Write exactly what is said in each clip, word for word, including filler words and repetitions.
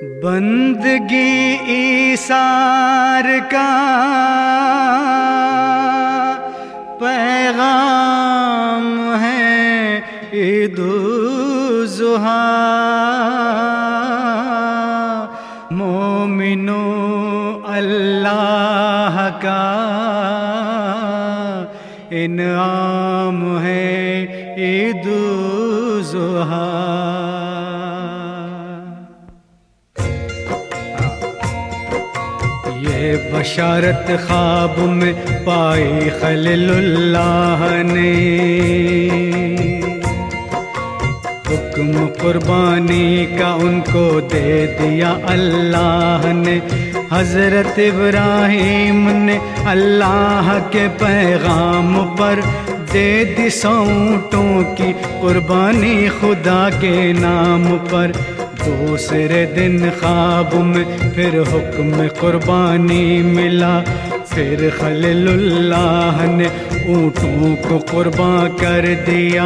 बंदगी ईसार का पैगाम है ईद-उज़-ज़ुहा। मोमिनो अल्लाह का इनाम है ईद-उज़-ज़ुहा। ये बशारत ख्वाब में पाई खलीलुल्लाह ने, हुक्म कुर्बानी का उनको दे दिया अल्लाह ने। हजरत इब्राहीम ने अल्लाह के पैगाम पर दे दी सौंटों की कुर्बानी खुदा के नाम पर। दूसरे दिन ख्वाब में फिर हुक्म कुर्बानी मिला, फिर खलीलुल्लाह ने ऊँटों को कुर्बान कर दिया।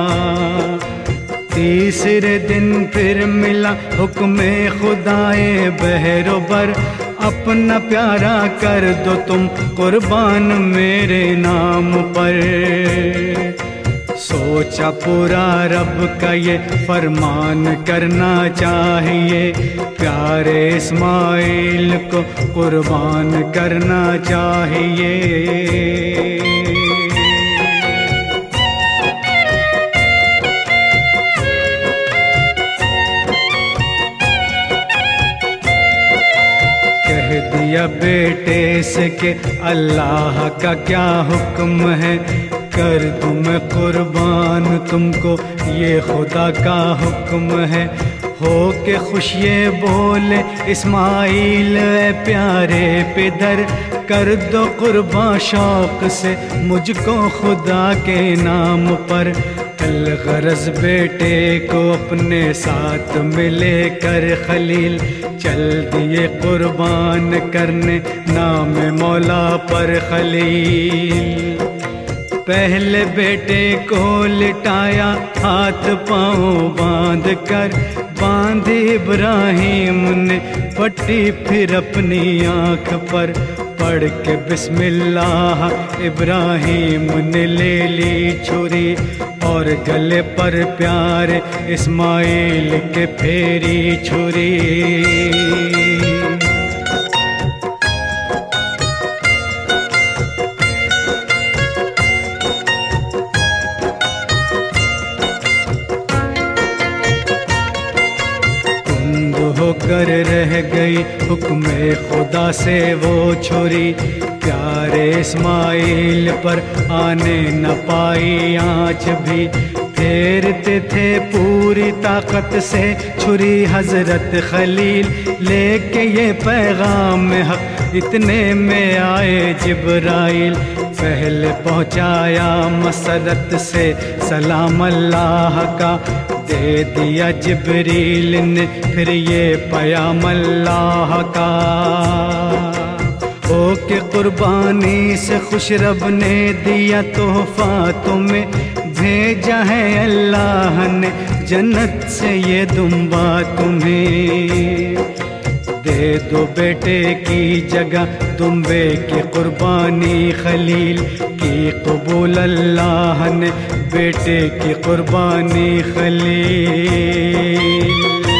तीसरे दिन फिर मिला हुक्म खुदाए बहरोबर, अपना प्यारा कर दो तुम कुर्बान मेरे नाम पर। सोचा पूरा रब का ये फरमान करना चाहिए, प्यारे इस्माइल को कुर्बान करना चाहिए। कह दिया बेटे से कि अल्लाह का क्या हुक्म है, कर दूं मैं कुर्बान तुमको ये खुदा का हुक्म है। हो के खुश ये बोले इस्माइल ए प्यारे पिदर, कर दो कुर्बान शौक से मुझको खुदा के नाम पर। कल गरज बेटे को अपने साथ मिले कर खलील चल दिए कुर्बान करने नाम मौला पर खलील। पहले बेटे को लिटाया हाथ पाँव बांध कर, बांध इब्राहीम ने पट्टी फिर अपनी आँख पर। पढ़ के बिस्मिल्लाह इब्राहीम ने ले ली छुरी और गले पर प्यारे इस्माइल के फेरी छुरी। कर रह गई हुक्म खुदा से वो छुरी, प्यारे इस्माइल पर आने न पाई आँच भी। फेरते थे पूरी ताकत से छुरी हजरत खलील, लेके ये पैगाम हक इतने में आए जिब्राइल। पहले पहुँचाया मसरत से सलाम अल्लाह का, दे दिया जिब्रील ने फिर ये पयाम अल्लाह का। हो के कुर्बानी से खुश रब ने दिया तोहफा तुम्हें, भेजा है अल्लाह ने जन्नत से ये दुम्बा तुम्हें। दे दो बेटे की जगह दुम्बे की कुर्बानी खलील की, कबूल अल्लाह ने बेटे की कुर्बानी खलील।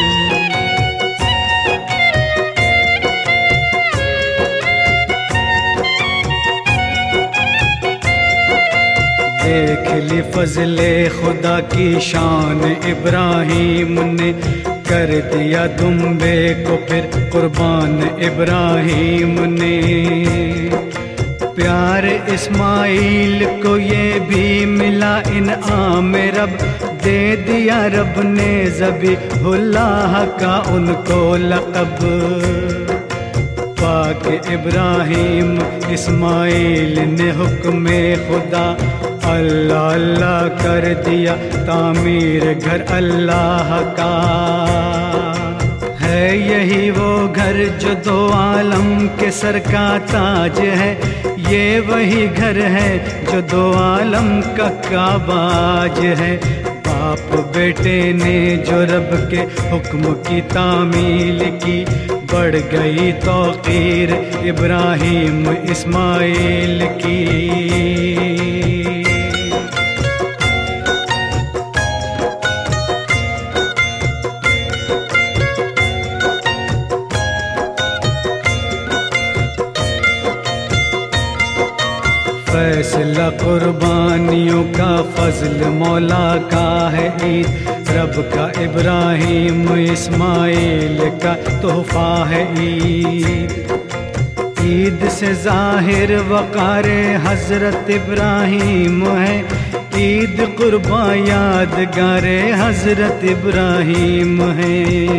देख ली फजले खुदा की शान इब्राहीम ने, कर दिया दुम्बे को फिर कुर्बान इब्राहीम ने। प्यारे इस्माइल को ये भी मिला इनाम रब, दे दिया रब ने ज़बीहुल्लाह का उनको लक़ब। पाक इब्राहीम इस्माइल ने हुक्म खुदा अल्लाह अल्लाह कर दिया तामीर घर अल्लाह का। है यही वो घर जो दो आलम के सर का ताज है, ये वही घर है जो दो आलम का काबाज है। बाप बेटे ने जो रब के हुक्म की तामील की, बढ़ गई तौक़ीर इब्राहीम इस्माइल की। फैसला कुर्बानियों का फजल मौला का है ईद, रब का इब्राहीम इस्माइल का तोहफा है ईद। ईद से ज़ाहिर वक़ारे हज़रत इब्राहीम है, ईद कुर्बान यादगारे हज़रत इब्राहीम है।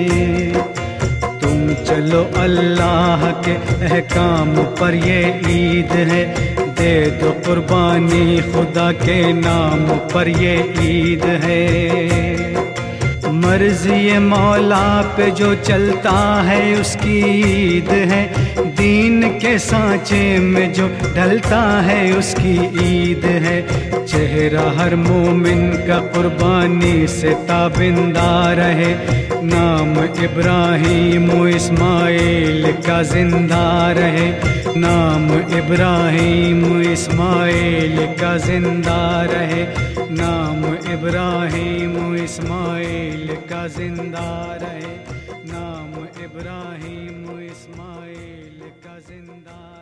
तुम चलो अल्लाह के अहकाम पर ये ईद है, दे दो कुर्बानी खुदा के नाम पर ये ईद है। मर्ज़ी मौला पे जो चलता है उसकी ईद है, दीन के सांचे में जो ढलता है उसकी ईद है। चेहरा हर मोमिन का कुर्बानी से ताबिंदा रहे, नाम इब्राहीम इस्माइल का जिंदा रहे, नाम इब्राहीम इस्माइल का जिंदा रहे, नाम इब्राहीम इस्माइल का जिंदा रहे, नाम इब्राहीम इस्माइल का जिंदा